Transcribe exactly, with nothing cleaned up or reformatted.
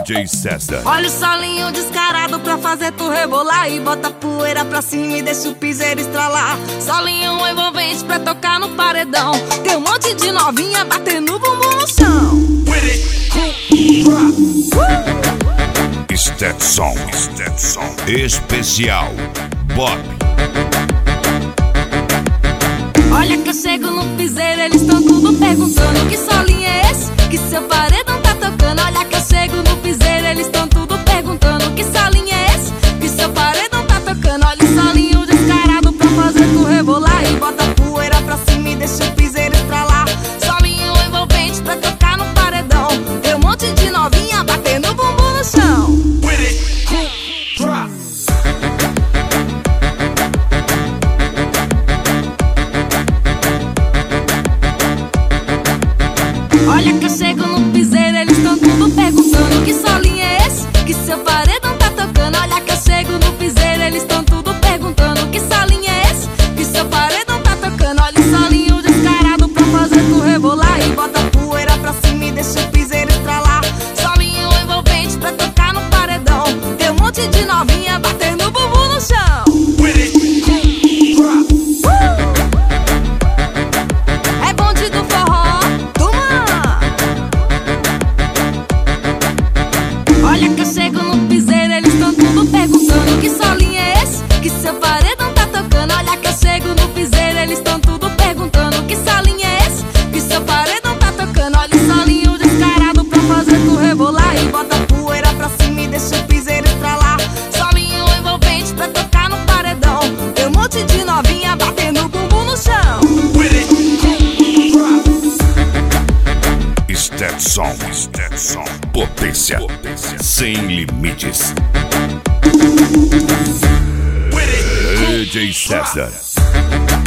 D J César. Olha o solinho descarado pra fazer tu rebolar e bota poeira pra cima e deixa o piseiro estralar. Solinho envolvente pra tocar no paredão. Tem um monte de novinha batendo bumbum no chão. uh! Stetson, Stetson especial Bob. Olha que eu chego no piseiro, eles tão tudo perguntando: que solinho é esse? Que seu paredão tá tocando? Olha que eu chego no piseiro, eles tão tudo perguntando: que solinho é esse? Que seu paredão tá tocando? Olha o solinho descarado pra fazer tu rebolar e bota poeira pra cima e deixa o piseiro estralar. Solinho envolvente pra tocar no paredão. Tem um monte de novinha batendo bumbum no chão. Olha que eu chego no piseiro, eles tão tudo perguntando: que solinho é esse? Que seu paredão tá tocando? Olha que eu chego no piseiro, eles tão tudo perguntando: que solinho é esse? Que seu paredão tá tocando? Olha o solinho descarado pra fazer tu rebolar e bota poeira pra cima e deixa o piseiro estralar. Solinho envolvente pra tocar no paredão. Tem um monte de novinha batendo bumbum no chão. É bonde do forró, olha que eu chego no piseiro, eles tão tudo perguntando: que solinho é esse? Que seu paredão tá tocando? Olha que eu chego no piseiro, eles tão tudo perguntando: que solinho é esse? Que seu paredão tá tocando? Olha o solinho descarado pra fazer tu rebolar e bota poeira pra cima e deixa o piseiro estralar. Solinho envolvente pra tocar no paredão. Tem um monte de novinha batendo bumbum no chão. Stetson, Stetson, potência, potência sem limites. D J César.